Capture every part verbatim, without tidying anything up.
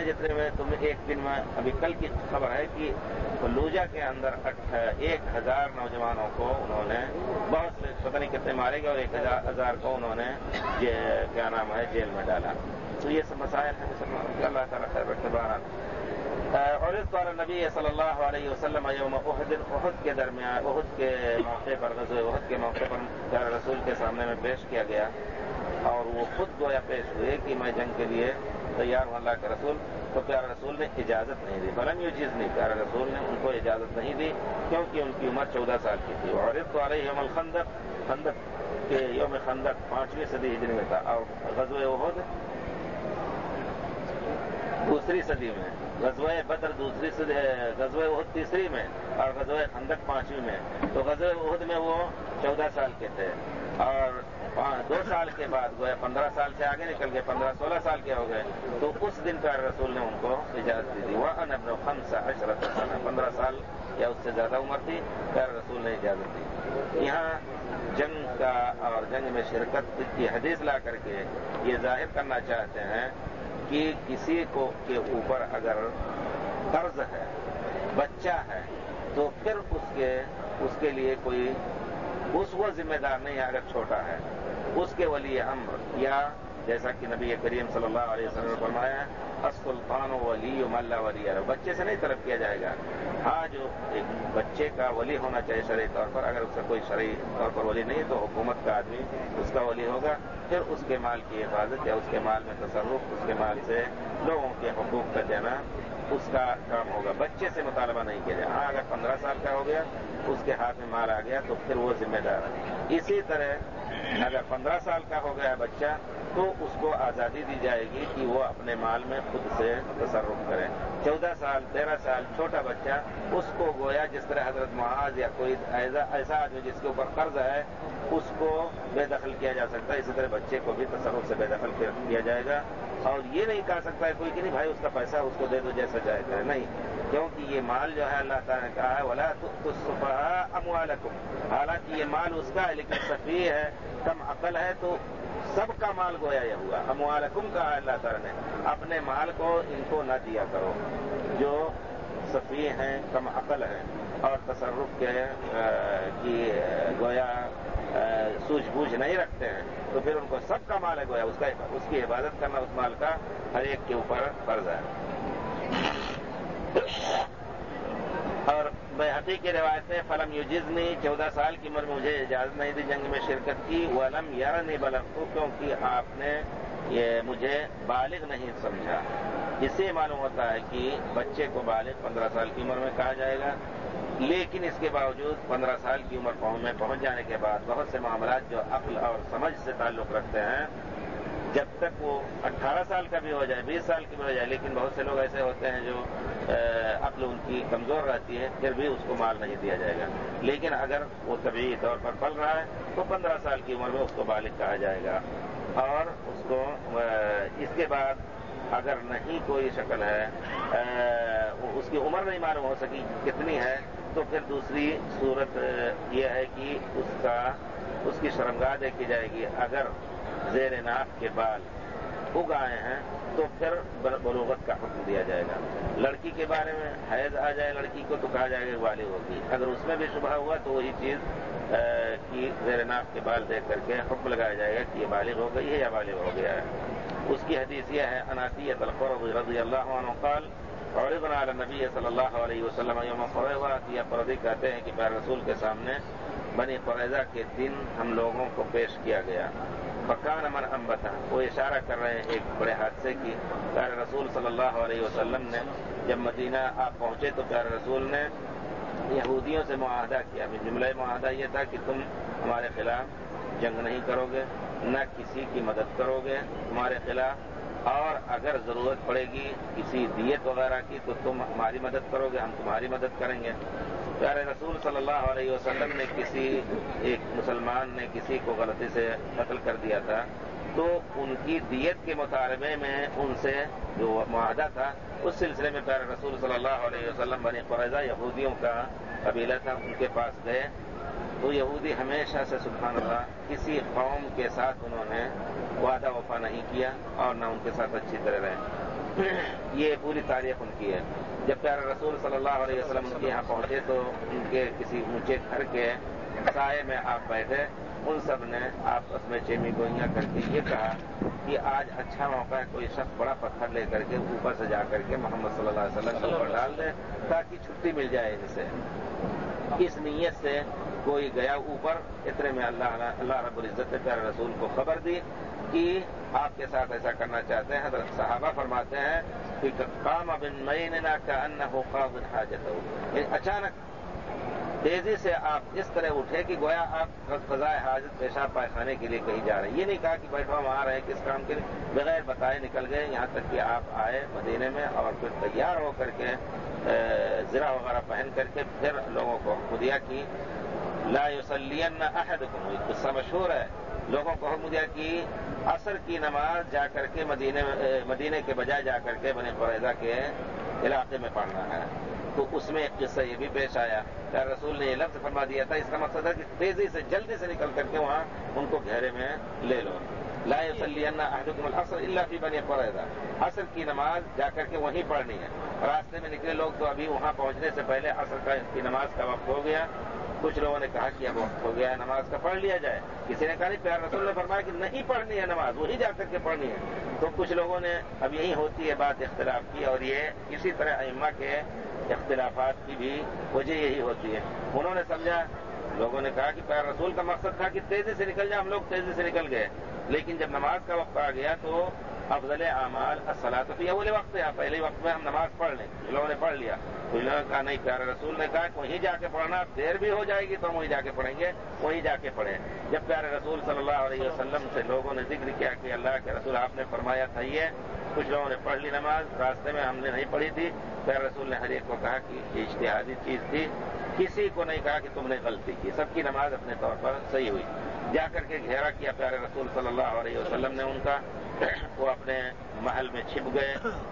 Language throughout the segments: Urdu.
جتنے میں تمہیں ایک دن میں ابھی کل کی خبر ہے کہ فلوجہ کے اندر ایک ہزار نوجوانوں کو انہوں نے بہت سے پتہ نہیں کتنے مارے گئے اور ایک ہزار کو انہوں نے کیا نام ہے جیل میں ڈالا. تو یہ سب مسائل ہیں مسلمانوں کے. اللہ تعالیٰ خیر بارہ. اور اس بار نبی صلی اللہ علیہ وسلم یوم احد احد کے درمیان احد کے موقع پر غزوہ احد کے موقع پر پیارے رسول کے سامنے میں پیش کیا گیا اور وہ خود گویا پیش ہوئے کہ میں جنگ کے لیے تیار ہوں اللہ کے رسول. تو پیارے رسول نے اجازت نہیں دی. فلم یہ چیز نہیں, پیارے رسول نے ان کو اجازت نہیں دی کیونکہ ان کی عمر چودہ سال کی تھی. اور اس علیہ یوم الخندق, خندق کے یوم خندق پانچویں صدی ہجری میں تھا اور غزوہ احد دوسری صدی میں, غزوہ بدر دوسری صدی, غزوہ احد تیسری میں اور غزوہ خندق پانچویں میں. تو غزوہ احد میں وہ چودہ سال کے تھے اور دو سال کے بعد گویا پندرہ سال سے آگے نکل گئے, پندرہ سولہ سال کے ہو گئے. تو اس دن پیارے رسول نے ان کو اجازت دی تھی. وَأَنَا ابْنُ خَمْسَ عَشْرَةَ سَنَةٍ, پندرہ سال یا اس سے زیادہ عمر تھی, پیارے رسول نے اجازت دی. یہاں جنگ کا اور جنگ میں شرکت کی حدیث لا کر کے یہ ظاہر کرنا چاہتے ہیں کہ کسی کو کے اوپر اگر قرض ہے, بچہ ہے, تو پھر اس کے اس کے لیے کوئی اس وہ ذمہ دار نہیں ہے اگر چھوٹا ہے. اس کے ولی امر, یا جیسا کہ نبی کریم صلی اللہ علیہ وسلم نے فرمایا السلطان ولی من لا ولی له, بچے سے نہیں طلب کیا جائے گا. ہاں جو ایک بچے کا ولی ہونا چاہیے شرعی طور پر, اگر اس کا کوئی شرعی طور پر ولی نہیں تو حکومت کا آدمی اس کا ولی ہوگا. پھر اس کے مال کی حفاظت یا اس کے مال میں تصرف, اس کے مال سے لوگوں کے حقوق کا دینا اس کا کام ہوگا. بچے سے مطالبہ نہیں کیا جائے. ہاں اگر پندرہ سال کا ہو گیا, اس کے ہاتھ میں مال آ گیا تو پھر وہ ذمہ دار ہے. اسی طرح اگر پندرہ سال کا ہو گیا بچہ تو اس کو آزادی دی جائے گی کہ وہ اپنے مال میں خود سے تصرف کرے. چودہ سال تیرہ سال چھوٹا بچہ, اس کو گویا جس طرح حضرت معاذ یا کوئی ایسا آدمی جس کے اوپر قرض ہے اس کو بے دخل کیا جا سکتا ہے, اسی طرح بچے کو بھی تصرف سے بے دخل کیا جائے گا. اور یہ نہیں کہا سکتا ہے کوئی کہ نہیں بھائی اس کا پیسہ اس کو دے دو جیسا چاہے کرے, نہیں, کیونکہ یہ مال جو ہے اللہ تعالیٰ نے کہا ہے وَلَا تُؤْتُوا السُّفَهَاءَ أَمْوَالَكُمْ, حالانکہ یہ مال اس کا ہے لیکن سفیہ ہے, کم عقل ہے, تو سب کا مال گویا یہ ہوا. اموالکم کہا ہے اللہ تعالیٰ نے, اپنے مال کو ان کو نہ دیا کرو جو سفیہ ہیں, کم عقل ہیں اور تصرف کے کی گویا سوجھ بوجھ نہیں رکھتے ہیں, تو پھر ان کو سب کا مال ہے گویا اس کا اس کی حفاظت کرنا اس مال کا ہر ایک کے اوپر فرض ہے. اور بیہقی کی روایت ہے فلم یجزنی, چودہ سال کی عمر میں مجھے اجازت نہیں دی جنگ میں شرکت کی. ولم یرنی بلغت, کیونکہ آپ نے یہ مجھے بالغ نہیں سمجھا. اس سے معلوم ہوتا ہے کہ بچے کو بالغ پندرہ سال کی عمر میں کہا جائے گا, لیکن اس کے باوجود پندرہ سال کی عمر میں پہنچ جانے کے بعد بہت سے معاملات جو عقل اور سمجھ سے تعلق رکھتے ہیں, جب تک وہ اٹھارہ سال کا بھی ہو جائے, بیس سال کی بھی ہو جائے, لیکن بہت سے لوگ ایسے ہوتے ہیں جو عقل ان کی کمزور رہتی ہے, پھر بھی اس کو مال نہیں دیا جائے گا. لیکن اگر وہ طبعی طور پر پل رہا ہے تو پندرہ سال کی عمر میں اس کو بالغ کہا جائے گا. اور اس کو اس کے بعد اگر نہیں کوئی شکل ہے, اس کی عمر نہیں معلوم ہو سکی کتنی ہے, تو پھر دوسری صورت یہ ہے کہ اس کا اس کی شرمگاہ دیکھی جائے گی. اگر زیر ناف کے بال اگ آئے ہیں تو پھر بلوغت کا حکم دیا جائے گا. لڑکی کے بارے میں حیض آ جائے لڑکی کو تو کہا جائے گا بالغ ہوگی. اگر اس میں بھی شبہ ہوا تو وہی چیز کی زیر ناف کے بال دیکھ کر کے حکم لگایا جائے گا کہ یہ بالغ ہو گئی ہے یا بالغ ہو گیا ہے. اس کی حدیث یہ ہے اناسیۃ القرظ رضی اللہ عنہ قال عرضنا علی النبی صلی اللہ علیہ وسلم یوم قریظہ, یا قرظی کہتے ہیں کہ پیارے رسول کے سامنے بنی قریظہ کے دن ہم لوگوں کو پیش کیا گیا. فکان من انبتا, وہ اشارہ کر رہے ہیں ایک بڑے حادثے کی. پیارے رسول صلی اللہ علیہ وسلم نے جب مدینہ آپ پہنچے تو پیارے رسول نے یہودیوں سے معاہدہ کیا. جملہ معاہدہ یہ تھا کہ تم ہمارے خلاف جنگ نہیں کرو گے, نہ کسی کی مدد کرو گے تمہارے خلاف, اور اگر ضرورت پڑے گی کسی دیت وغیرہ کی تو تم ہماری مدد کرو گے, ہم تمہاری مدد کریں گے. پیارے رسول صلی اللہ علیہ وسلم نے کسی ایک مسلمان نے کسی کو غلطی سے قتل کر دیا تھا, تو ان کی دیت کے مطالبے میں ان سے جو معاہدہ تھا اس سلسلے میں پیارے رسول صلی اللہ علیہ وسلم بنی قریظہ یہودیوں کا قبیلہ تھا, ان کے پاس گئے. تو یہودی ہمیشہ سے سبحان اللہ کسی قوم کے ساتھ انہوں نے وعدہ وفا نہیں کیا اور نہ ان کے ساتھ اچھی طرح رہے. یہ پوری تاریخ ان کی ہے. جب پیارے رسول صلی اللہ علیہ وسلم ان کے یہاں پہنچے تو ان کے کسی اونچے گھر کے سائے میں آپ بیٹھے. ان سب نے آپس میں چیمی گوئیاں کر کے یہ کہا کہ آج اچھا موقع ہے, کوئی شخص بڑا پتھر لے کر کے اوپر سے جا کر کے محمد صلی اللہ علیہ وسلم کے اوپر ڈال دے تاکہ چھٹی مل جائے ان سے. اس نیت سے کوئی گیا اوپر. اتنے میں اللہ اللہ رب العزت نے پیارے رسول کو خبر دی کہ آپ کے ساتھ ایسا کرنا چاہتے ہیں. حضرت صحابہ فرماتے ہیں کہ قام بن میننا کأنہ قاض حاجتہ, اچانک تیزی سے آپ اس طرح اٹھے کہ گویا آپ قضائے حاجت پیشاب پائخانے کے لیے کہیں جا رہے ہیں. یہ نہیں کہا کہ بیٹھو ہم آ رہے ہیں کس کام کے لیے, بغیر بتائے نکل گئے یہاں تک کہ آپ آئے مدینے میں اور پھر تیار ہو کر کے زرہ وغیرہ پہن کر کے پھر لوگوں کو حکم دیا کہ لا یصلین احدکم, یہ قصہ مشہور ہے. لوگوں کو حکم دیا کہ عصر کی نماز جا کر کے مدینے مدینے کے بجائے جا کر کے بنی قریظہ کے علاقے میں پڑھنا ہے. تو اس میں ایک قصہ یہ بھی پیش آیا. پیارے رسول نے یہ لفظ فرما دیا تھا, اس کا مقصد ہے کہ تیزی سے جلدی سے نکل کر کے وہاں ان کو گھیرے میں لے لو. لا یصلین احدکم العصر الا فی بنی قریظہ, عصر کی نماز جا کر کے وہیں پڑھنی ہے. راستے میں نکلے لوگ تو ابھی وہاں پہنچنے سے پہلے عصر کی نماز کا وقت ہو گیا. کچھ لوگوں نے کہا کہ اب وقت ہو گیا ہے نماز کا, پڑھ لیا جائے. کسی نے کہا نہیں, پیارے رسول نے فرمایا کہ نہیں پڑھنی ہے نماز, وہی جا کر کے پڑھنی ہے. تو کچھ لوگوں نے اب یہی ہوتی ہے بات اختلاف کی, اور یہ اسی طرح ائمہ کے اختلافات کی بھی وجہ یہی ہوتی ہے. انہوں نے سمجھا, لوگوں نے کہا کہ پیارے رسول کا مقصد تھا کہ تیزی سے نکل جائے, ہم لوگ تیزی سے نکل گئے. لیکن جب نماز کا وقت آ گیا تو افضل اعمال الصلاۃ فی اول وقت ہے, پہلے وقت میں ہم نماز پڑھ لیں. لوگوں نے پڑھ لیا. تو انہوں نے کہا نہیں, پیارے رسول نے کہا کہ وہیں جا کے پڑھنا, دیر بھی ہو جائے گی تو ہم وہیں جا کے پڑھیں گے, وہیں جا کے پڑھیں. جب پیارے رسول صلی اللہ علیہ وسلم سے لوگوں نے ذکر کیا کہ اللہ کے رسول آپ نے فرمایا تھا یہ, کچھ لوگوں نے پڑھ لی نماز, راستے میں ہم نے نہیں پڑھی تھی. پیارے رسول نے ہر ایک کو کہا کہ یہ اجتہادی چیز تھی, کسی کو نہیں کہا کہ تم نے غلطی کی, سب کی نماز اپنے طور پر صحیح ہوئی. جا کر کے گھیرا کیا پیارے رسول صلی اللہ علیہ وسلم نے ان کا. وہ اپنے محل میں چھپ گئے.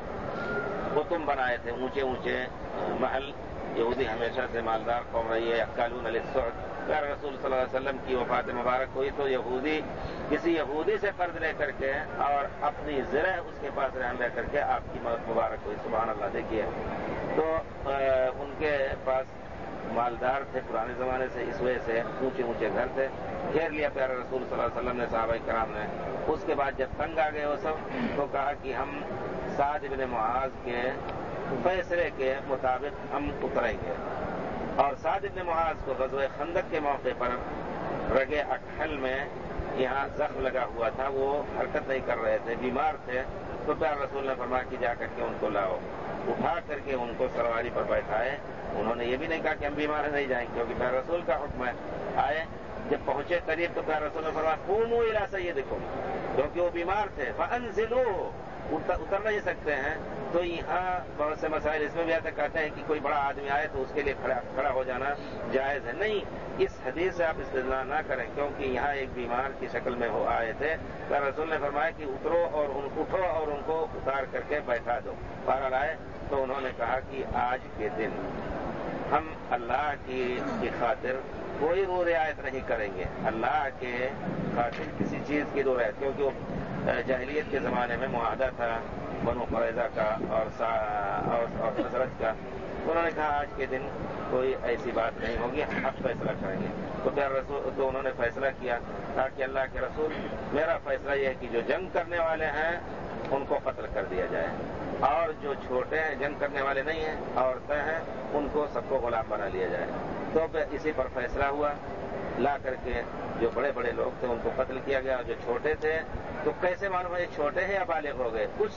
قطب بنائے تھے اونچے اونچے محل. یہودی ہمیشہ سے مالدار قوم رہی ہے. یقالون للسعد. پیارے رسول صلی اللہ علیہ وسلم کی وفات مبارک ہوئی تو یہودی کسی یہودی سے قرض لے کر کے اور اپنی زرہ اس کے پاس رہن لے کر کے آپ کی موت مبارک ہوئی. سبحان اللہ. دیکھیے تو ان کے پاس مالدار تھے پرانے زمانے سے, اس وجہ سے اونچے اونچے گھر تھے. گھیر لیا پیارے رسول صلی اللہ علیہ وسلم نے, صحابہ کرام نے. اس کے بعد جب تنگ آ گئے وہ سب تو کہا کہ ہم سعد بن معاذ کے فیصلے کے مطابق ہم اتریں گے. اور سعد بن معاذ کو غزوہ خندق کے موقع پر رگے اکحل میں یہاں زخم لگا ہوا تھا, وہ حرکت نہیں کر رہے تھے, بیمار تھے. تو پیارے رسول نے فرمایا کہ جا کر کے ان کو لاؤ. اٹھا کر کے ان کو سواری پر بیٹھائے. انہوں نے یہ بھی نہیں کہا کہ ہم بیمار نہیں جائیں گے, کیونکہ پیارے رسول کا حکم ہے. آئے جب پہنچے قریب تو پیارے رسول نے فرمایا قوموا الی سیدکم, کیونکہ وہ بیمار تھے. فانزلوا, اتر نہیں سکتے ہیں. تو یہاں بہت سے مسائل اس میں بھی آتے, کہتے ہیں کہ کوئی بڑا آدمی آئے تو اس کے لیے کھڑا کھڑا ہو جانا جائز ہے. نہیں, اس حدیث سے آپ استدلال نہ کریں, کیونکہ یہاں ایک بیمار کی شکل میں وہ آئے تھے. پیارے رسول نے فرمایا کہ اترو اور ان اٹھو اور ان کو اتار کر کے بیٹھا دو. بہرحال آئے تو انہوں نے کہا کہ آج کے دن ہم اللہ کی خاطر کوئی رو رعایت نہیں کریں گے. اللہ کے خاطر کسی چیز کی رو رعایت, کیونکہ وہ جاہلیت کے زمانے میں معاہدہ تھا بنو قریظہ کا اور خزرج کا. انہوں نے کہا آج کے دن کوئی ایسی بات نہیں ہوگی, ہم اب فیصلہ کریں گے. تو پیارے رسول تو انہوں نے فیصلہ کیا, کہا کہ اللہ کے رسول میرا فیصلہ یہ ہے کہ جو جنگ کرنے والے ہیں ان کو قتل کر دیا جائے, اور جو چھوٹے ہیں جنگ کرنے والے نہیں ہیں, عورتیں ہیں, ان کو سب کو غلام بنا لیا جائے. تو اسی پر فیصلہ ہوا. لا کر کے جو بڑے بڑے لوگ تھے ان کو قتل کیا گیا, اور جو چھوٹے تھے تو کیسے معلوم ہے چھوٹے ہیں یا بالغ ہو گئے, کچھ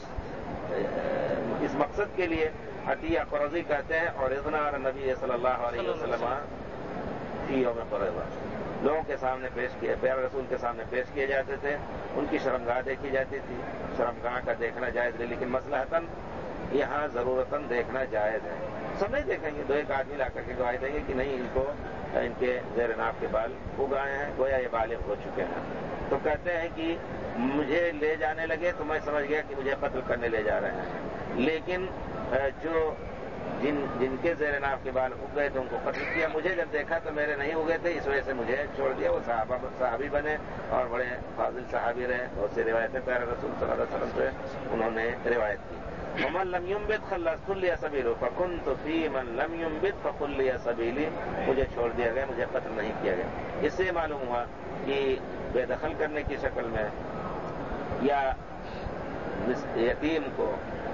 اس مقصد کے لیے عطیہ قرضی کہتے ہیں. اور اذن نبی صلی اللہ علیہ وسلم فی یوم قریظہ لوگوں کے سامنے پیش کیے, پیارے رسول کے سامنے پیش کیے جاتے تھے. ان کی شرمگاہ دیکھی جاتی تھی. شرمگاہ کا دیکھنا جائز نہیں, لیکن مصلحتاً یہاں ضرورتاً دیکھنا جائز ہے. سب نہیں دیکھیں گے, دو ایک آدمی لا کر کے گواہی دیں گے کہ نہیں ان کو ان کے زیر ناف کے بال اگائے ہیں, گویا یہ بالغ ہو چکے ہیں. تو کہتے ہیں کہ مجھے لے جانے لگے تو میں سمجھ گیا کہ مجھے قتل کرنے لے جا رہے ہیں, لیکن جو جن جن کے زیر ناف کے بال اگ گئے تھے ان کو قتل کیا. مجھے جب دیکھا تو میرے نہیں اگے تھے, اس وجہ سے مجھے چھوڑ دیا. وہ صحابہ صحابی بنے اور بڑے فاضل صحابی رہے. بہت سی روایتیں پیارے رسول صلی اللہ علیہ وسلم سے انہوں نے روایت کی. ومن لم ينبت خلصت لي سبيله فكنت في من لم ينبت فقل لي سبيلي، مجھے چھوڑ دیا گیا، مجھے قتل نہیں کیا گیا۔ اس سے معلوم ہوا کہ بے دخل کرنے کی شکل میں یا یتیم کو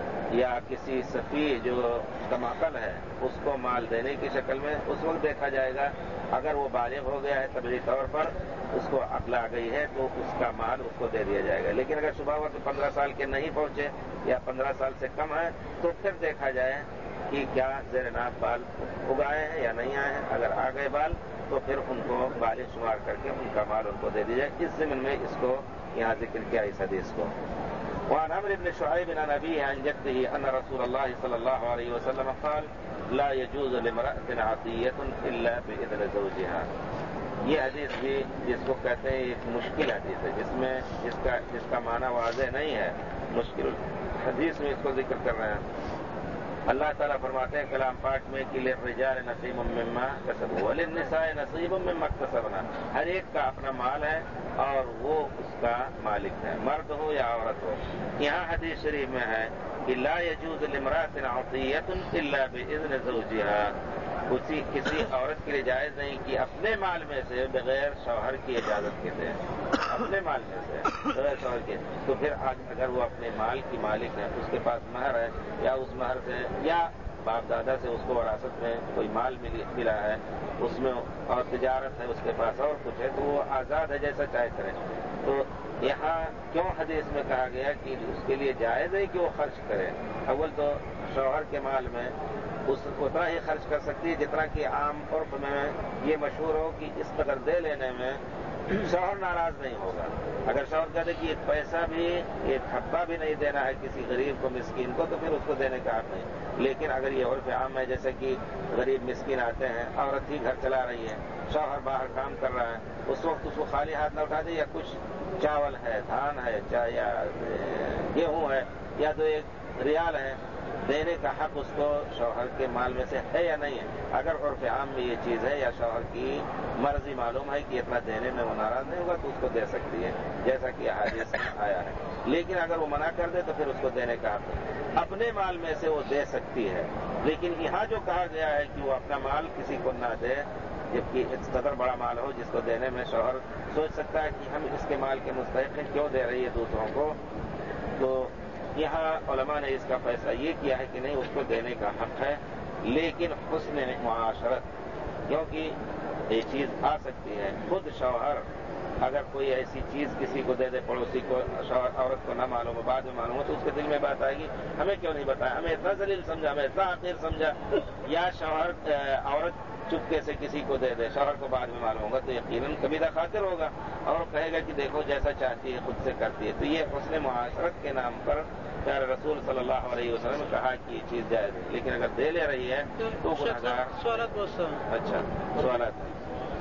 یا کسی سفیہ جو کم عقل ہے اس کو مال دینے کی شکل میں اس وقت دیکھا جائے گا، اگر وہ بالغ ہو گیا ہے طبعی طور پر، اس کو عقل آ گئی ہے تو اس کا مال اس کو دے دیا جائے گا۔ لیکن اگر شبہ ہوا کہ پندرہ سال کے نہیں پہنچے یا پندرہ سال سے کم ہے تو پھر دیکھا جائے کہ کیا زیر ناف بال اگائے ہیں یا نہیں آئے ہیں، اگر آ گئے بال تو پھر ان کو بالغ شمار کر کے ان کا مال ان کو دے دیا جائے۔ اس ضمن میں اس کو یہاں ذکر کیا اس حدیث کو۔ وعن عمرو بن شعيب عن أبيه عن جده أن رسول الله صلى الله عليه وسلم قال لا يجوز لامرأة عطية إلا بإذن زوجها۔ یہ حدیث بھی جس کو کہتے ہیں ایک مشکل حدیث ہے، جس میں جس کا جس کا معنی واضح نہیں ہے، مشکل حدیث میں اس کو ذکر کر رہے ہیں۔ اللہ تعالیٰ فرماتے ہیں کلام پاک میں کہ للرجال نصیب مما کسبوا وللنساء نصیب مما اکتسبنا، ہر ایک کا اپنا مال ہے اور وہ اس کا مالک ہے، مرد ہو یا عورت ہو۔ یہاں حدیث شریف میں ہے کہ لا يجوز لامرأة عطية الا باذن زوجها، کسی کسی عورت کے لیے جائز نہیں کہ اپنے مال میں سے بغیر شوہر کی اجازت کے دے، اپنے مال میں سے بغیر شوہر کے، تو پھر اگر وہ اپنے مال کی مالک ہے، اس کے پاس مہر ہے یا اس مہر سے یا باپ دادا سے اس کو وراثت میں کوئی مال ملا ہے اس میں اور تجارت ہے اس کے پاس اور کچھ ہے، تو وہ آزاد ہے جیسا چاہے کرے۔ تو یہاں کیوں حدیث میں کہا گیا کہ اس کے لیے جائز ہے کہ وہ خرچ کرے؟ اول تو شوہر کے مال میں اس اتنا ہی خرچ کر سکتی ہے جتنا کہ عام عرف میں یہ مشہور ہو کہ اس قدر دے لینے میں شوہر ناراض نہیں ہوگا۔ اگر شوہر کہتے کہ ایک پیسہ بھی ایک حبہ بھی نہیں دینا ہے کسی غریب کو مسکین کو تو پھر اس کو دینے کا حق نہیں۔ لیکن اگر یہ عرف عام ہے جیسے کہ غریب مسکین آتے ہیں، عورت ہی گھر چلا رہی ہے، شوہر باہر کام کر رہا ہے، اس وقت اس کو خالی ہاتھ نہ اٹھا دے، یا کچھ چاول ہے، دھان ہے، یا گیہوں ہے، یا تو ایک ریال ہے، دینے کا حق اس کو شوہر کے مال میں سے ہے یا نہیں ہے؟ اگر عرف عام میں یہ چیز ہے یا شوہر کی مرضی معلوم ہے کہ اتنا دینے میں وہ ناراض نہیں ہوگا تو اس کو دے سکتی ہے، جیسا کہ حدیث میں آیا ہے۔ لیکن اگر وہ منع کر دے تو پھر اس کو دینے کا حق ہے، اپنے مال میں سے وہ دے سکتی ہے۔ لیکن یہاں جو کہا گیا ہے کہ وہ اپنا مال کسی کو نہ دے، جبکہ اس قدر بڑا مال ہو جس کو دینے میں شوہر سوچ سکتا ہے کہ ہم اس کے مال کے مستحق ہیں، کیوں دے رہی ہے دوسروں کو، تو یہاں علماء نے اس کا فیصلہ یہ کیا ہے کہ نہیں، اس کو دینے کا حق ہے، لیکن حسن معاشرت، کیونکہ یہ چیز آ سکتی ہے۔ خود شوہر اگر کوئی ایسی چیز کسی کو دے دے، پڑوسی کو، شوہر عورت کو نہ معلوم ہو، بعد میں معلوم ہو، تو اس کے دل میں بات آئے گی ہمیں کیوں نہیں بتایا، ہمیں اتنا ذلیل سمجھا، ہمیں اتنا حقیر سمجھا۔ یا شوہر عورت چپکے سے کسی کو دے دے، شوہر کو بعد میں معلوم ہوگا تو یقیناً کبیرہ خاطر ہوگا اور کہے گا کہ دیکھو جیسا چاہتی ہے خود سے کرتی ہے۔ تو یہ حسن معاشرت کے نام پر پیارے رسول صلی اللہ علیہ وسلم نے کہا کہ یہ چیز جائز ہے، لیکن اگر دے لے رہی ہے تو گناہگار۔ سوالات بہت سارے۔ اچھا سوالات ہیں۔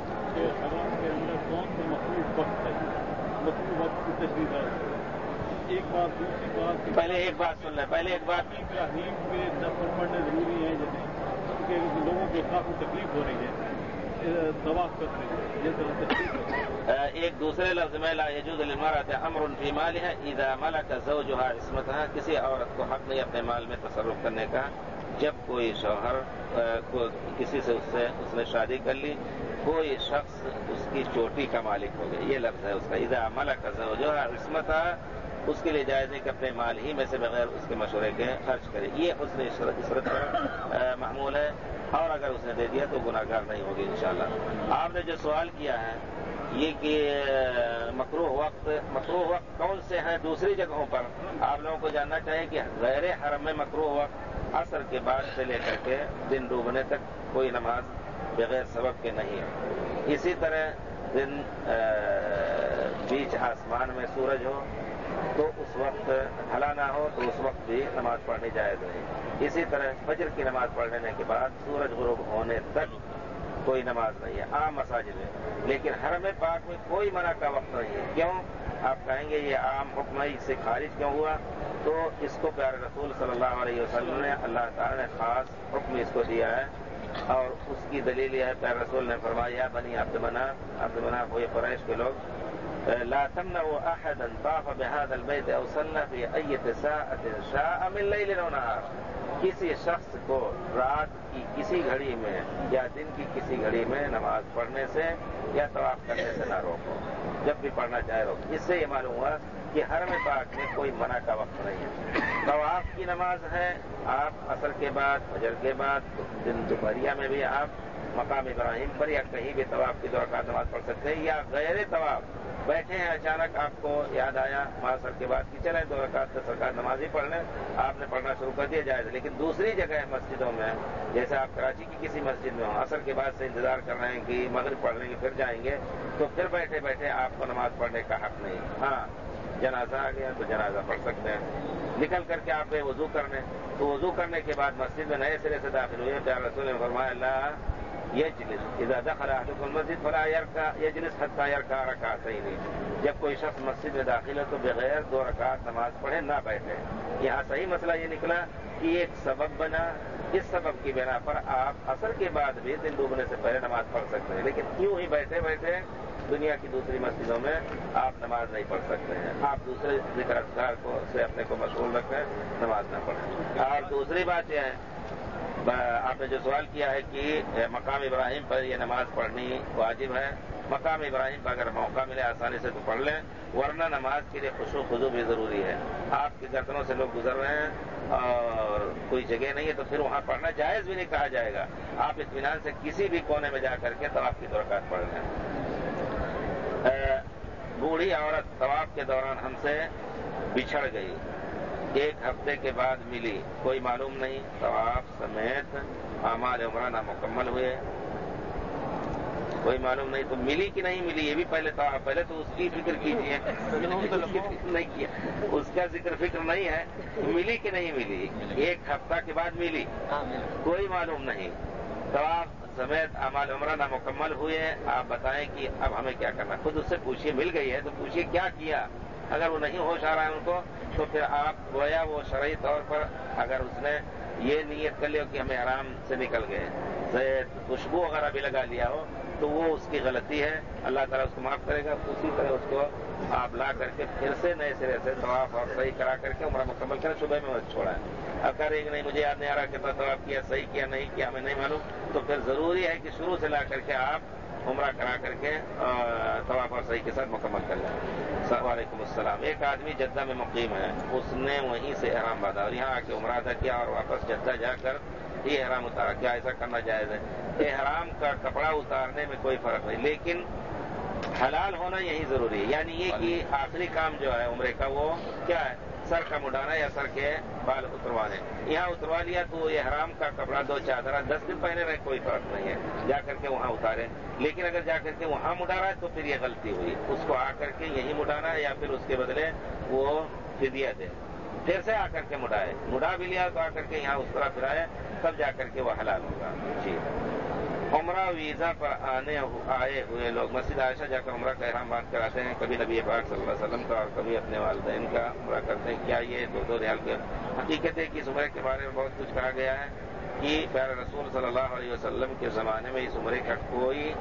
حرام کے اندر کون سے مخلوق وقت ہے، مخلوق وقت کی تجویزات؟ ایک بات، دوسری بات، پہلے ایک بات سن لیں، پہلے ایک بات ابراہیم پہ نفل پڑھنے ضروری ہے جیسے کیونکہ لوگوں کو کافی تکلیف ہو رہی ہے طواف کرتے ہیں، یہ طرح تکلیف ہے۔ ایک دوسرے لفظ میں لا یجوز للمرأة امر فی مالها اذا ملک زوجها عصمتها، کسی عورت کو حق نہیں اپنے مال میں تصرف کرنے کا جب کوئی شوہر کو کسی سے اس سے اس نے شادی کر لی، کوئی شخص اس کی چوٹی کا مالک ہو گیا، یہ لفظ ہے اس کا، اذا ملک زوجها عصمتها، اس کے لیے جائز ہے کہ اپنے مال ہی میں سے بغیر اس کے مشورے کے خرچ کرے، یہ حسن عشرت پر معمول ہے، اور اگر اس نے دے دیا تو گناہ گار نہیں ہوگی انشاءاللہ۔ آپ نے جو سوال کیا ہے یہ کہ مکروہ وقت، مکروہ وقت کون سے ہیں دوسری جگہوں پر، آپ لوگوں کو جاننا چاہیے کہ غیر حرم میں مکروہ وقت عصر کے بعد سے لے کر کے دن ڈوبنے تک کوئی نماز بغیر سبب کے نہیں ہے۔ اسی طرح دن بیچ آسمان میں سورج ہو تو اس وقت ڈھلا نہ ہو تو اس وقت بھی نماز پڑھنی جائز نہیں۔ اسی طرح فجر کی نماز پڑھ لینے کے بعد سورج غروب ہونے تک کوئی نماز نہیں ہے عام مساجد میں، لیکن حرم پاک میں کوئی منع کا وقت نہیں ہے۔ کیوں؟ آپ کہیں گے یہ عام حکم ہے، اس سے خارج کیوں ہوا؟ تو اس کو پیارے رسول صلی اللہ علیہ وسلم نے، اللہ تعالی نے خاص حکم اس کو دیا ہے، اور اس کی دلیل یہ ہے پیارے رسول نے فرمایا بنی عبد مناف، عبد مناف ہوئے قریش کے لوگ، لا تمنعوا احدا طاف بهذا البيت او صلى في اي ساعة شاء من ليل او نهار. کسی شخص کو رات کی کسی گھڑی میں یا دن کی کسی گھڑی میں نماز پڑھنے سے یا طواف کرنے سے نہ روکو، جب بھی پڑھنا چاہے روکو. اس سے یہ معلوم ہوا کہ حرم پاک میں کوئی منع کا وقت نہیں ہے. طواف کی نماز ہے، آپ عصر کے بعد فجر کے بعد دن دوپہریہ میں بھی آپ مقام ابراہیم پر یا کہیں بھی طواف کی دو رکعت نماز پڑھ سکتے ہیں. یا غیر طواف بیٹھے ہیں، اچانک آپ کو یاد آیا معاصر کے بعد کہ چلیں دو رکعت دس رکعت نماز ہی پڑھ لیں، آپ نے پڑھنا شروع کر دیا جائز. لیکن دوسری جگہ مسجدوں میں، جیسے آپ کراچی کی کسی مسجد میں ہوں، عصر کے بعد سے انتظار کر رہے ہیں کہ مغرب پڑھ لیں گے پھر جائیں گے، تو پھر بیٹھے بیٹھے آپ کو نماز پڑھنے کا حق نہیں. ہاں جنازہ آ گیا تو جنازہ پڑھ سکتے ہیں. نکل کر کے آپ گئے وضو کرنے، تو وضو کرنے کے بعد مسجد میں نئے سرے سے داخل ہوئے، پیارے رسول نے فرمایا اللہ یجلس اذا دخل احدکم المسجد فلا یرکع یجلس حتی یرکع رکعتین. جب کوئی شخص مسجد میں داخل ہو تو بغیر دو رکعت نماز پڑھے نہ بیٹھے. یہاں صحیح مسئلہ یہ نکلا کہ ایک سبب بنا، اس سبب کی بنا پر آپ عصر کے بعد بھی دن ڈوبنے سے پہلے نماز پڑھ سکتے ہیں، لیکن یوں ہی بیٹھے بیٹھے دنیا کی دوسری مسجدوں میں آپ نماز نہیں پڑھ سکتے ہیں. آپ دوسرے ذکر اذکار کو سے اپنے کو مشغول رکھیں، نماز نہ پڑھیں. اور دوسری بات یہ ہے، آپ نے جو سوال کیا ہے کہ مقام ابراہیم پر یہ نماز پڑھنی واجب ہے. مقام ابراہیم پر اگر موقع ملے آسانی سے تو پڑھ لیں، ورنہ نماز کے لیے خشوع خضوع بھی ضروری ہے. آپ کی گردنوں سے لوگ گزر رہے ہیں اور کوئی جگہ نہیں ہے تو پھر وہاں پڑھنا جائز بھی نہیں کہا جائے گا. آپ اطمینان سے کسی بھی کونے میں جا کر کے طواف کی دو رکعت پڑھ لیں. بوڑھی عورت طواف کے دوران ہم سے بچھڑ گئی، ایک ہفتے کے بعد ملی، کوئی معلوم نہیں، طواف سمیت اعمال عمرہ نامکمل ہوئے، کوئی معلوم نہیں، تو ملی کہ نہیں ملی یہ بھی پہلے طواف پہلے تو اس کی فکر کیجیے. نہیں کیا، اس کا ذکر فکر نہیں ہے. ملی کہ نہیں ملی، ایک ہفتہ کے بعد ملی، کوئی معلوم نہیں، طواف سمیت اعمال عمرہ نامکمل ہوئے. آپ بتائیں کہ اب ہمیں کیا کرنا. خود اس سے پوچھیے، مل گئی ہے تو پوچھیے کیا کیا. اگر وہ نہیں ہوش آ رہا ہے ان کو تو پھر آپ گویا وہ شرعی طور پر اگر اس نے یہ نیت کر لیا کہ ہمیں حرام سے نکل گئے، خوشبو وغیرہ بھی لگا لیا ہو تو وہ اس کی غلطی ہے، اللہ تعالیٰ اس کو معاف کرے گا. اسی طرح اس کو آپ لا کر کے پھر سے نئے سرے سے طواف اور صحیح کرا کر کے عمرہ مکمل کریں. صبح میں مت چھوڑا ہے. اب کہہ رہے کہ نہیں مجھے یاد نہیں آ رہا کتنا طواف کیا، صحیح کیا نہیں کیا ہمیں نہیں معلوم، تو پھر ضروری ہے کہ شروع سے لا کر کے آپ عمرہ کرا کر کے طواف اور صحیح کے ساتھ مکمل کر لیں. وعلیکم السلام. ایک آدمی جدہ میں مقیم ہے، اس نے وہیں سے احرام باندھا اور یہاں آ کے عمرہ ادا کیا اور واپس جدہ جا کر یہ احرام اتارا، کیا ایسا کرنا جائز ہے؟ احرام کا کپڑا اتارنے میں کوئی فرق نہیں، لیکن حلال ہونا یہی ضروری ہے. یعنی یہ کہ آخری کام جو ہے عمرے کا وہ کیا ہے؟ سر کا مڈانا یا سر کے بال اتروانے. یہاں اتروا لیا تو یہ احرام کا کپڑا دو چادر دس دن پہنے رہے کوئی فرق نہیں ہے، جا کر کے وہاں اتارے. لیکن اگر جا کر کے وہاں مڈا رہا ہے تو پھر یہ غلطی ہوئی. اس کو آ کر کے یہی مڈانا ہے یا پھر اس کے بدلے وہ فدیہ دے، پھر سے آ کر کے مڈائے. مڈا بھی لیا تو آ کر کے یہاں اس طرح پھرائے، تب جا کر کے وہ حلال ہوگا. جی. عمرہ ویزا پر آنے آئے ہوئے لوگ مسجد عائشہ جا کر عمرہ کا احرام باندھ کر آتے ہیں، کبھی نبی پاک صلی اللہ علیہ وسلم کا اور کبھی اپنے والدین کا عمرہ کرتے ہیں. کیا یہ دو دو ریال کے؟ حقیقت ہے کہ اس عمرے کے بارے میں بہت کچھ کہا گیا ہے کہ پیارے رسول صلی اللہ علیہ وسلم کے زمانے میں اس عمرے کا کوئی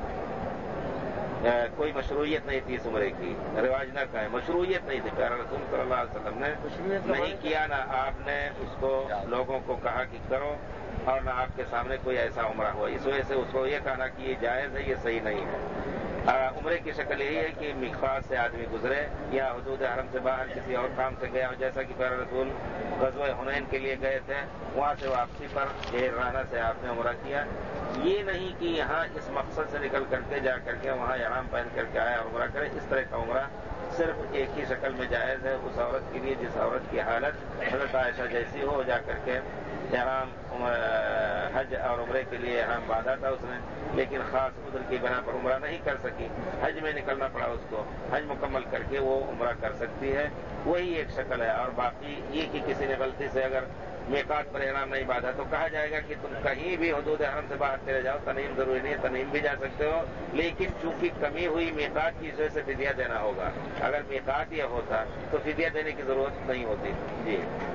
کوئی مشروعیت نہیں تھی. اس عمرے کی رواج نہ کہیں، مشروعیت نہیں تھی. پیارے رسول صلی اللہ علیہ وسلم نے نہیں کیا، نہ آپ نے اس کو لوگوں کو کہا کہ کرو، اور نہ آپ کے سامنے کوئی ایسا عمرہ ہوا. اس وجہ سے اس کو یہ کہنا کہ یہ جائز ہے، یہ صحیح نہیں ہے. عمرے کی شکل یہی ہے کہ میقات سے آدمی گزرے یا حدود حرم سے باہر کسی اور کام سے گیا، جیسا کہ پیارے رسول غزوہ حنین کے لیے گئے تھے، وہاں سے واپسی پر رانا سے آپ نے عمرہ کیا. یہ نہیں کہ یہاں اس مقصد سے نکل کر کے جا کر کے وہاں احرام پہن کر کے آیا عمرہ کرے. اس طرح کا عمرہ صرف ایک ہی شکل میں جائز ہے اس عورت کے لیے جس عورت کی حالت حضرت عائشہ جیسی ہو، جا کر کے احرام حج اور عمرے کے لیے احرام باندھا تھا اس نے، لیکن خاص عذر کی بنا پر عمرہ نہیں کر سکی، حج میں نکلنا پڑا اس کو. حج مکمل کر کے وہ عمرہ کر سکتی ہے، وہی ایک شکل ہے. اور باقی یہ کہ کسی نے غلطی سے اگر میقات پر احرام نہیں باندھا تو کہا جائے گا کہ تم کہیں بھی حدود حرم سے باہر چلے جاؤ، تنعیم ضروری نہیں ہے، تنعیم بھی جا سکتے ہو، لیکن چونکہ کمی ہوئی میقات کی وجہ سے فدیہ دینا ہوگا. اگر میقات یہ ہوتا تو فدیہ دینے کی ضرورت نہیں ہوتی. جی.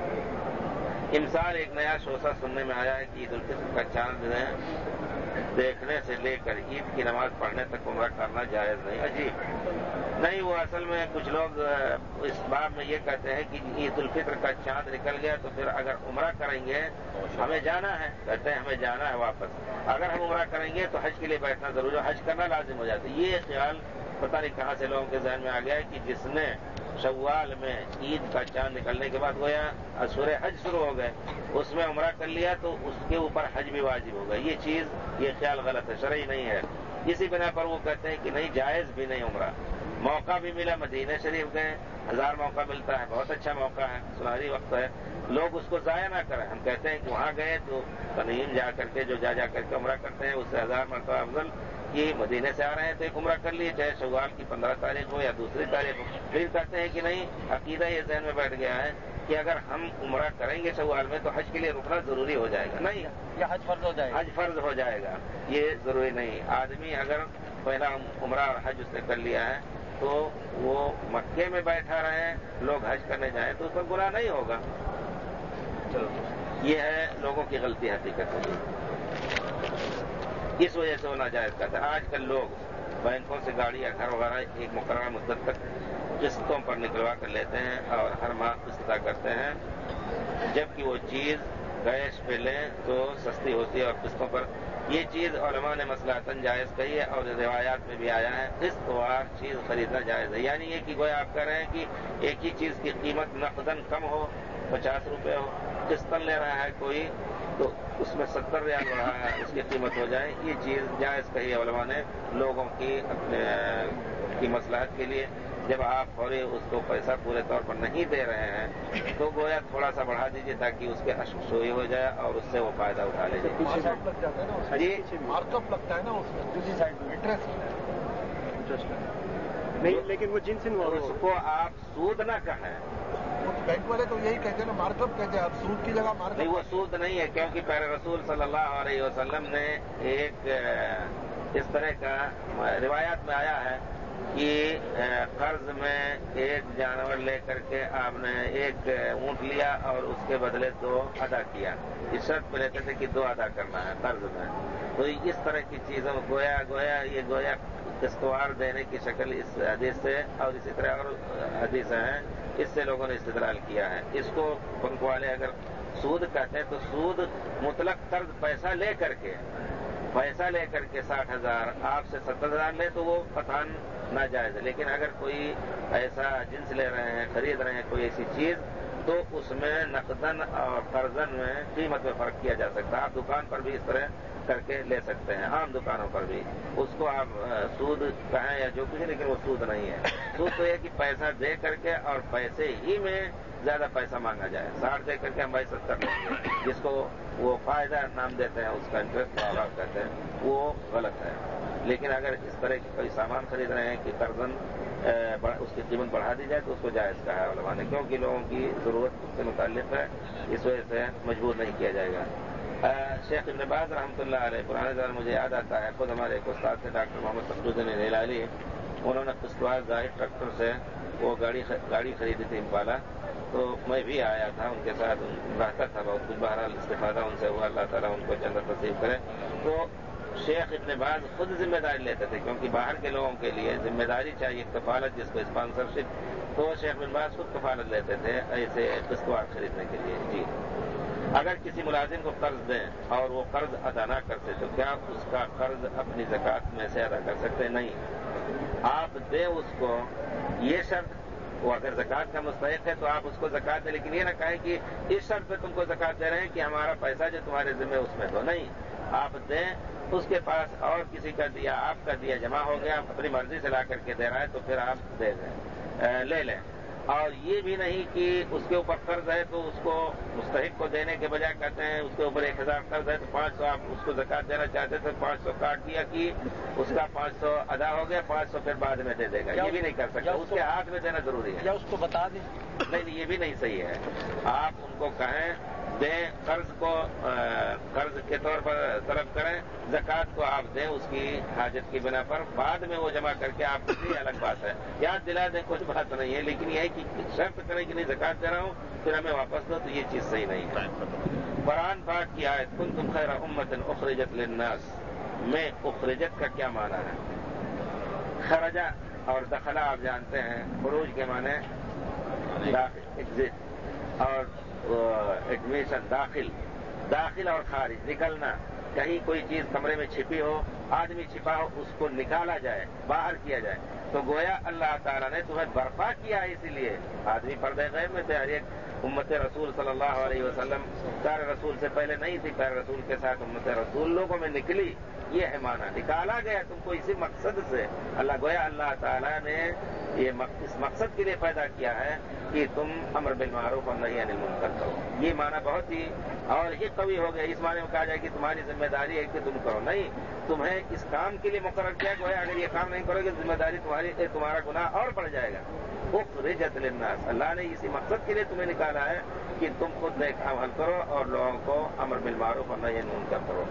امسال ایک نیا شوسہ سننے میں آیا ہے کہ عید الفطر کا چاند دیکھنے سے لے کر عید کی نماز پڑھنے تک عمرہ کرنا جائز نہیں. عجیب. نہیں، وہ اصل میں کچھ لوگ اس باب میں یہ کہتے ہیں کہ عید الفطر کا چاند نکل گیا تو پھر اگر عمرہ کریں گے ہمیں جانا ہے، کہتے ہیں ہمیں جانا ہے واپس، اگر ہم عمرہ کریں گے تو حج کے لیے بیٹھنا ضروری ہے، حج کرنا لازم ہو جاتا ہے۔ یہ خیال پتہ نہیں کہاں سے لوگوں کے ذہن میں آ گیا ہے کہ جس نے شوال میں عید کا چاند نکلنے کے بعد گویا اشہر حج شروع ہو گئے، اس میں عمرہ کر لیا تو اس کے اوپر حج بھی واجب ہوگا۔ یہ چیز، یہ خیال غلط ہے، شرعی نہیں ہے۔ اسی بنا پر وہ کہتے ہیں کہ نہیں، جائز بھی نہیں عمرہ۔ موقع بھی ملا، مدینہ شریف گئے، ہزار موقع ملتا ہے، بہت اچھا موقع ہے، سنہری وقت ہے، لوگ اس کو ضائع نہ کریں۔ ہم کہتے ہیں کہ وہاں گئے تو تنعیم جا کر کے جو جا جا کر کے عمرہ کرتے ہیں اس سے ہزار مرتبہ افضل کہ مدینے سے آ رہے ہیں تو ایک عمرہ کر لیے، چاہے شوال کی پندرہ تاریخ ہو یا دوسری تاریخ ہو۔ پھر کہتے ہیں کہ نہیں، عقیدہ یہ ذہن میں بیٹھ گیا ہے کہ اگر ہم عمرہ کریں گے شوال میں تو حج کے لیے رکنا ضروری ہو جائے گا۔ نہیں، یہ حج فرض ہو جائے گا، حج فرض ہو جائے گا، یہ ضروری نہیں۔ آدمی اگر پہلا عمرہ اور حج اس نے کر لیا ہے تو وہ مکے میں بیٹھا رہے، لوگ حج کرنے جائیں تو اس پر گناہ نہیں ہوگا۔ یہ ہے لوگوں کی غلطی حقیقت ہوگی، اس وجہ سے وہ ناجائز کرتا ہے۔ آج کل لوگ بینکوں سے گاڑی یا گھر وغیرہ ایک مقررہ مدت تک قسطوں پر نکلوا کر لیتے ہیں اور ہر ماہ قسط ادا کرتے ہیں، جبکہ وہ چیز کیش پہ لیں تو سستی ہوتی ہے اور قسطوں پر۔ یہ چیز علماء نے مصلحتاً جائز کہی ہے اور روایات میں بھی آیا ہے، قسط وار چیز خریدنا جائز ہے۔ یعنی یہ کہ گویا آپ کہہ رہے ہیں کہ ایک ہی چیز کی قیمت نقداً کم ہو، پچاس روپے ہو، قسطاً لے رہا ہے کوئی تو اس میں ستر ریال بڑھا ہے، اس کی قیمت ہو جائے، یہ چیز جائز کہی ہے علماء نے لوگوں کی اپنے کی مصلحت کے لیے۔ جب آپ فوری اس کو پیسہ پورے طور پر نہیں دے رہے ہیں تو گویا تھوڑا سا بڑھا دیجیے تاکہ اس کے اشک شوئی ہو جائے اور اس سے وہ فائدہ اٹھا لے جائے۔ جی، مارکپ لگتا ہے نا اس میں، دوسری سائڈ میں انٹرسٹ نہیں، لیکن وہ جنس اس کو آپ سود نہ کہیں، بینک والے تو یہی کہتے ہیں نا، مارکپ کہتے ہیں، آپ سود کی جگہ مارکپ۔ نہیں، وہ سود نہیں ہے، کیونکہ پیارے رسول صلی اللہ علیہ وسلم نے ایک اس طرح کا روایات میں آیا ہے کہ قرض میں ایک جانور لے کر کے آپ نے ایک اونٹ لیا اور اس کے بدلے دو ادا کیا، اس شرط پہ لیتے تھے کہ دو ادا کرنا ہے قرض میں۔ تو اس طرح کی چیزوں گویا گویا یہ گویا قسطوار دینے کی شکل اس حدیث سے اور اسی طرح اور حدیثیں ہیں، اس سے لوگوں نے استدلال کیا ہے۔ اس کو بنک والے اگر سود کہتے ہیں تو سود مطلق قرض پیسہ لے کر کے پیسہ لے کر کے ساٹھ ہزار آپ سے ستر ہزار لے تو وہ قطعاً ناجائز ہے، لیکن اگر کوئی ایسا جنس لے رہے ہیں، خرید رہے ہیں کوئی ایسی چیز تو اس میں نقدن اور قرضن میں قیمت میں فرق کیا جا سکتا ہے۔ آپ دکان پر بھی اس طرح کر کے لے سکتے ہیں، عام دکانوں پر بھی اس کو آپ سود کہیں یا جو کچھ، لیکن وہ سود نہیں ہے۔ سود تو یہ کہ پیسہ دے کر کے اور پیسے ہی میں زیادہ پیسہ مانگا جائے، ساٹھ دے کر کے ہم بھائی ستر لیں گے، جس کو وہ فائدہ نام دیتے ہیں، اس کا انٹرسٹ آپ کہتے ہیں، وہ غلط ہے۔ لیکن اگر اس طرح کی کوئی سامان خرید رہے ہیں کہ قرضاً اس کی قیمت بڑھا دی جائے تو اس کو جائز کہا ہے علماء نے، کیونکہ لوگوں کی ضرورت اس سے متعلق ہے، اس وجہ سے مجبور نہیں کیا جائے گا۔ شیخ ابن باز رحمۃ اللہ علیہ پرانے زمانے مجھے یاد آتا ہے، خود ہمارے ایک استاد تھے ڈاکٹر محمد فخرالدین ہلالی، انہوں نے قسطوار ظاہر ٹریکٹر سے وہ گاڑی گاڑی خریدی تھی امپالا، تو میں بھی آیا تھا ان کے ساتھ، رہتا تھا بہت کچھ، بہرحال استفادہ ان سے ہوا، اللہ تعالیٰ ان کو جنت نصیب کرے۔ تو شیخ ابن باز خود ذمہ داری لیتے تھے، کیونکہ باہر کے لوگوں کے لیے ذمہ داری چاہیے، کفالت جس کو اسپانسرشپ، تو شیخ ابن باز خود کفالت لیتے تھے ایسے قسطوار خریدنے کے لیے۔ جی، اگر کسی ملازم کو قرض دیں اور وہ قرض ادا نہ کرتے تو کیا اس کا قرض اپنی زکوٰۃ میں سے ادا کر سکتے؟ نہیں، آپ دیں اس کو، یہ شرط، وہ اگر زکوٰۃ کا مستحق ہے تو آپ اس کو زکوٰۃ دیں، لیکن یہ نہ کہیں کہ اس شرط پہ تم کو زکوٰۃ دے رہے ہیں کہ ہمارا پیسہ جو تمہارے ذمہ اس میں دو، نہیں، آپ دیں، اس کے پاس اور کسی کا دیا، آپ کا دیا جمع ہو گیا، اپنی مرضی سے لا کر کے دے رہا ہے تو پھر آپ دے دیں، لے لیں۔ اور یہ بھی نہیں کہ اس کے اوپر قرض ہے تو اس کو مستحق کو دینے کے بجائے کہتے ہیں اس کے اوپر ایک ہزار قرض ہے تو پانچ سو آپ اس کو زکوٰۃ دینا چاہتے تھے، پانچ سو کاٹ دیا کہ اس کا پانچ سو ادا ہو گیا، پانچ سو پھر بعد میں دے دے گا، یہ بھی نہیں کر سکتا، اس کے ہاتھ میں دینا ضروری ہے۔ کیا اس کو بتا دیں؟ نہیں، یہ بھی نہیں صحیح ہے، آپ ان کو کہیں دیں، قرض کو قرض کے طور پر طلب کریں، زکوٰۃ کو آپ دیں اس کی حاجت کی بنا پر، بعد میں وہ جمع کر کے آپ کی الگ بات ہے، یاد دلا دیں کوئی بات نہیں ہے، لیکن یہ ہے کہ شرط کریں کہ نہیں زکوٰۃ دے رہا ہوں پھر ہمیں واپس دو، تو یہ چیز صحیح نہیں ہے۔ قرآن پاک کی آیت کنتم خیر امۃ اخرجت للناس میں اخرجت کا کیا معنی ہے؟ خرجہ اور دخلہ آپ جانتے ہیں خروج کے معنی ایگزٹ اور ایڈمیشن داخل داخل اور خارج نکلنا. کہیں کوئی چیز کمرے میں چھپی ہو, آدمی چھپا ہو, اس کو نکالا جائے, باہر کیا جائے. تو گویا اللہ تعالیٰ نے تمہیں برپا کیا ہے, اسی لیے آدمی پردے غیب میں تھے. ہر ایک امت رسول صلی اللہ علیہ وسلم پیارے رسول سے پہلے نہیں تھی, پیارے رسول کے ساتھ امت رسول لوگوں میں نکلی. یہ ہے معنی, نکالا گیا تم کو اسی مقصد سے. اللہ گویا اللہ تعالیٰ نے یہ اس مقصد کے لیے پیدا کیا ہے کہ تم امر بالمعروف اور نہی عن المنکر کرو. یہ معنی بہت ہی اور یہ قوی ہو گیا. اس معنی میں کہا جائے کہ تمہاری ذمہ داری ہے کہ تم کرو, نہیں, تمہیں اس کام کے لیے مقرر کیا گویا اگر یہ کام نہیں کرو گے ذمہ داری تمہاری تمہارا گناہ اور بڑھ جائے گا. اخرجت للناس, اللہ نے اسی مقصد کے لیے تمہیں نکالا ہے کہ تم خود نیک عمل کرو اور لوگوں کو امر بالمعروف اور نہی عن المنکر کرو.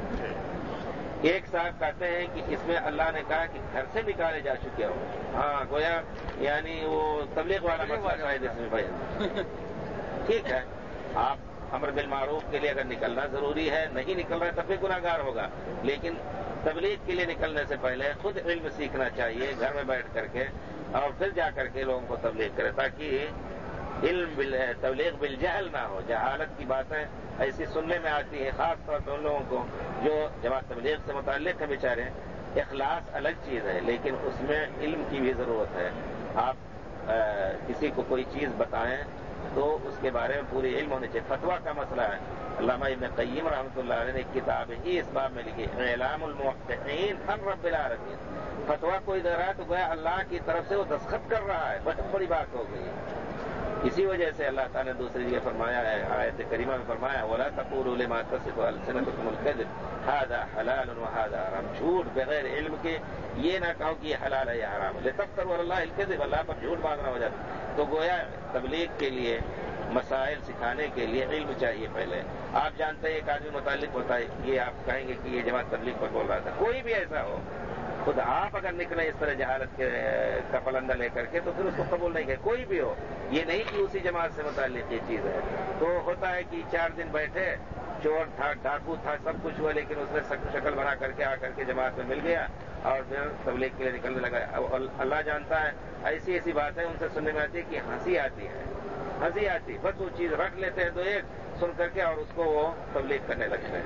ایک صاحب کہتے ہیں کہ اس میں اللہ نے کہا کہ گھر سے نکالے جا چکے ہو. ہاں گویا یعنی وہ تبلیغ والا مسئلہ شاید اس میں بھائی. ٹھیک ہے, آپ امر بالمعروف کے لیے اگر نکلنا ضروری ہے, نہیں نکل رہا ہے تب بھی گناہ گار ہوگا, لیکن تبلیغ کے لیے نکلنے سے پہلے خود علم سیکھنا چاہیے گھر میں بیٹھ کر کے, اور پھر جا کر کے لوگوں کو تبلیغ کرے, تاکہ علم تبلیغ بالجہل نہ ہو. جہالت کی باتیں ایسی سننے میں آتی ہیں, خاص طور پر ان لوگوں کو جو جماعت تبلیغ سے متعلق ہیں بیچارے. اخلاص الگ چیز ہے, لیکن اس میں علم کی بھی ضرورت ہے. آپ کسی کو کوئی چیز بتائیں تو اس کے بارے میں پوری علم ہونے چاہیے. فتویٰ کا مسئلہ ہے, علامہ ابن قیم رحمۃ اللہ علیہ نے ایک کتاب ہی اس باب میں لکھی, اعلام الموقعین عن رب العالمین. فتویٰ کوئی دے رہا ہے تو گویا اللہ کی طرف سے وہ دستخط کر رہا ہے, بہت بڑی بات ہو گئی. اسی وجہ سے اللہ تعالیٰ نے دوسری جگہ فرمایا ہے, آیت کریمہ میں فرمایا, وَلَا تَقُولُوا لِمَا تَصِفُ أَلْسِنَتُكُمُ الْكَذِبَ هَذَا حَلَالٌ وَهَذَا حَرَامٌ. جھوٹ بغیر علم کے یہ نہ کہو کہ یہ حلال ہے, یہ حرام ہے. لِتَفْتَرُوا عَلَى اللَّهِ الْكَذِبَ, اللہ پر جھوٹ باندھنا ہو جاتا. تو گویا تبلیغ کے لیے, مسائل سکھانے کے لیے علم چاہیے پہلے. آپ جانتے ہیں ایک آدمی متعلق ہوتا ہے, یہ آپ کہیں گے کہ یہ جماعت تبلیغ پر بول رہا تھا. کوئی بھی ایسا ہو, خود آپ اگر نکلیں اس طرح جہالت کے کا پلندہ لے کر کے, تو پھر اس کو قبول نہیں کرے. کوئی بھی ہو, یہ نہیں کہ اسی جماعت سے متعلق یہ چیز ہے. تو ہوتا ہے کہ چار دن بیٹھے, چور تھا, ڈاکو تھا, سب کچھ ہوا, لیکن اس نے شکل بنا کر کے آ کر کے جماعت میں مل گیا اور پھر تبلیغ کے لیے نکلنے لگا. اللہ جانتا ہے ایسی ایسی باتیں ان سے سننے میں آتی ہے کہ ہنسی آتی ہے, ہنسی آتی, بس وہ چیز رکھ لیتے ہیں تو ایک سن کر کے اور اس کو وہ تبلیغ کرنے لگتے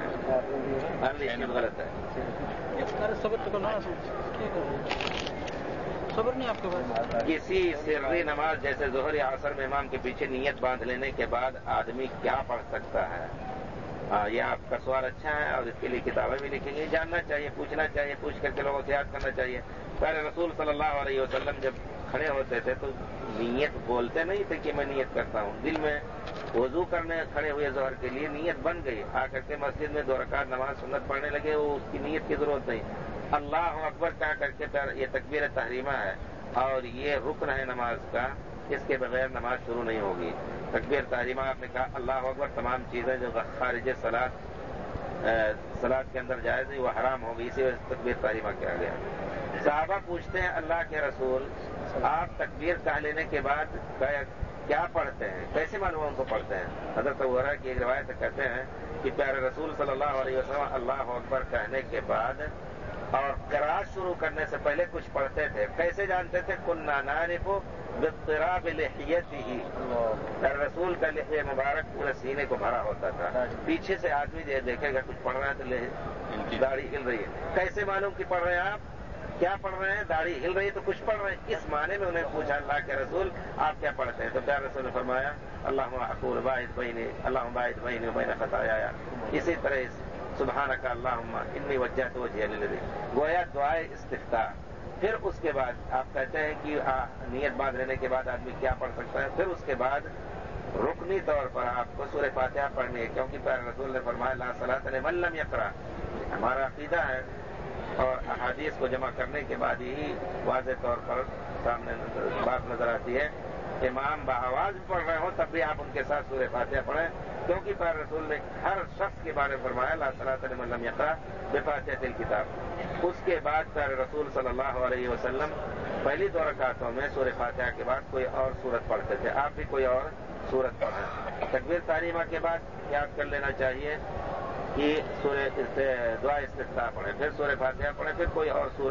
ہیں. غلط ہے. خبر نہیں آپ کے پاس کسی سری نماز جیسے ظہر یا عصر میں امام کے پیچھے نیت باندھ لینے کے بعد آدمی کیا پڑھ سکتا ہے؟ ہاں, یہ آپ کا سوال اچھا ہے اور اس کے لیے کتابیں بھی لکھیں گے. جاننا چاہیے, پوچھنا چاہیے, پوچھ کر کے لوگوں سے یاد کرنا چاہیے. پہلے رسول صلی اللہ علیہ وسلم جب کھڑے ہوتے تھے تو نیت بولتے نہیں تھے کہ میں نیت کرتا ہوں, دل میں وضو کرنے کھڑے ہوئے ظہر کے لیے نیت بن گئی. آ کر کے مسجد میں دو رکعت نماز سنت پڑھنے لگے, وہ اس کی نیت کی ضرورت نہیں. اللہ اکبر کہا کر کے یہ تکبیر تحریمہ ہے اور یہ رکن ہے نماز کا, اس کے بغیر نماز شروع نہیں ہوگی. تکبیر تحریمہ آپ نے کہا, اللہ اکبر, تمام چیزیں جو خارج سلاد سلاد کے اندر جائز نہیں وہ حرام ہوگی, اسی وجہ سے تکبیر تحریمہ کیا گیا. صحابہ پوچھتے ہیں اللہ کے رسول, آپ تکبیر کہہ لینے کے بعد کیا پڑھتے ہیں, کیسے معلوم ان کو پڑھتے ہیں؟ حضرت ابو ہریرہ کی ایک روایت کہتے ہیں کہ پیارے رسول صلی اللہ علیہ وسلم اللہ اکبر کہنے کے بعد اور قراءت شروع کرنے سے پہلے کچھ پڑھتے تھے. کیسے جانتے تھے؟ كنا نعرف باضطراب لحيته, پیارے رسول کا لحیہ مبارک پورے سینے کو بھرا ہوتا تھا. پیچھے سے آدمی دیکھے گا کچھ پڑھ رہا ہے تو داڑھی ہل رہی ہے. کیسے معلوم کہ پڑھ رہے ہیں آپ؟ کیا پڑھ رہے ہیں؟ داڑھی ہل رہی ہے تو کچھ پڑھ رہے ہیں. اس معنی میں انہیں پوچھا اللہ کے رسول آپ کیا پڑھتے ہیں؟ تو پیارے رسول نے فرمایا اللہم اقول باعث بینی اللہم باعث بینی وبین خطایا. اسی طرح سبحانک اللہم انی وجہت وجہی للذی, گویا دعائے استفتاح. پھر اس کے بعد آپ کہتے ہیں کہ نیت باندھ لینے کے بعد آدمی کیا پڑھ سکتا ہے؟ پھر اس کے بعد رکنی طور پر آپ کو سورہ فاتحہ پڑھنی ہے, کیونکہ پیارے رسول نے فرمایا لا صلاۃ لمن لم یقرأ. ہمارا عقیدہ ہے اور احادیث کو جمع کرنے کے بعد یہی واضح طور پر سامنے بات نظر آتی ہے. امام بآواز پڑھ رہے ہوں تب بھی آپ ان کے ساتھ سورہ فاتحہ پڑھیں, کیونکہ پیارے رسول نے ہر شخص کے بارے میں فرمایا لا صلاۃ لمن لم یقرأ بفاتحۃ الکتاب. اس کے بعد پیارے رسول صلی اللہ علیہ وسلم پہلی دو رکعتوں میں سورہ فاتحہ کے بعد کوئی اور سورت پڑھتے تھے. آپ بھی کوئی اور سورت پڑھیں. تکبیر تحریمہ کے بعد یاد کر لینا چاہیے کہ سورہ دعا استفتاح پڑھیں, پھر سورہ فاتحہ پڑھیں, پھر کوئی اور سورت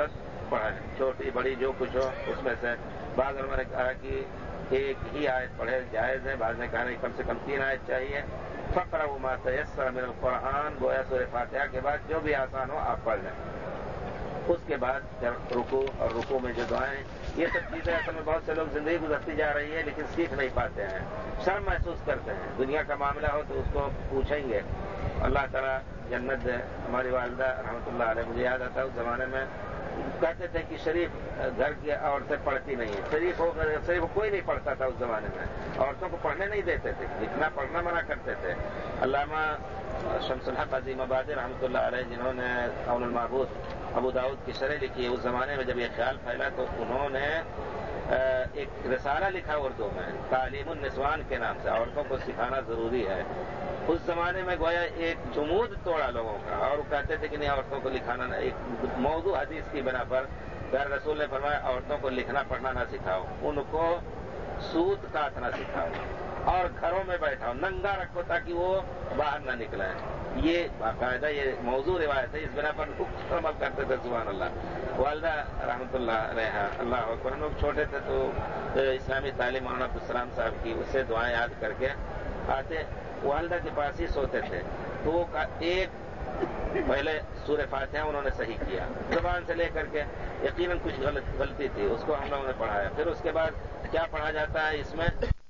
پڑھیں، چھوٹی بڑی جو کچھ ہو اس میں سے۔ بعض لوگوں نے کہا کہ ایک ہی آیت پڑھے جائز ہے، بعض نے کہا نہیں کم سے کم تین آیت چاہیے۔ فقرؤوا ما تیسر من القرآن، گویا سورہ فاتحہ کے بعد جو بھی آسان ہو آپ پڑھ لیں۔ اس کے بعد جب رکوع اور رکوع میں جو دعائیں، یہ سب چیزیں اصل میں بہت سے لوگ زندگی گزرتی جا رہی ہے لیکن سیکھ نہیں پاتے ہیں، شرم محسوس کرتے ہیں۔ دنیا کا معاملہ ہو تو اس کو پوچھیں گے۔ اللہ تعالیٰ جنت دے۔ ہماری والدہ رحمۃ اللہ علیہ، مجھے یاد آتا ہے اس زمانے میں کہتے تھے کہ شریف گھر کی عورتیں پڑھتی نہیں ہیں، شریف ہو شریف کوئی نہیں پڑھتا تھا اس زمانے میں، عورتوں کو پڑھنے نہیں دیتے تھے، لکھنا پڑھنا منع کرتے تھے۔ علامہ شمس الحق عظیم آبادی رحمۃ اللہ علیہ، جنہوں نے عون المعبود ابو داؤد کی شرح لکھی ہے، اس زمانے میں جب یہ خیال پھیلا تو انہوں نے ایک رسالہ لکھا اردو میں، تعلیم النسوان کے نام سے، عورتوں کو سکھانا ضروری ہے۔ اس زمانے میں گویا ایک جمود توڑا لوگوں کا، اور وہ کہتے تھے کہ نہیں عورتوں کو لکھانا نہ، ایک موضوع حدیث کی بنا پر پیارے رسول نے فرمایا عورتوں کو لکھنا پڑھنا نہ سکھاؤ، ان کو سوت کاٹنا سکھاؤ اور گھروں میں بیٹھاؤ، ننگا رکھو تاکہ وہ باہر نہ نکلیں۔ یہ باقاعدہ یہ موضوع روایت ہے، اس بنا پر عمل کرتے تھے۔ سبحان اللہ۔ والدہ رحمۃ اللہ علیہ، اللہ اکبر، ہم لوگ چھوٹے تھے تو اسلامی تعلیم مولانا عبدالسلام صاحب کی، اس سے دعائیں یاد کر کے آتے، والدہ کے پاس ہی سوتے تھے، تو وہ ایک پہلے سورہ فاتحہ انہوں نے صحیح کیا زبان سے لے کر کے، یقیناً کچھ غلط غلطی تھی، اس کو ہم لوگوں نے پڑھایا۔ پھر اس کے بعد کیا پڑھا جاتا ہے اس میں؟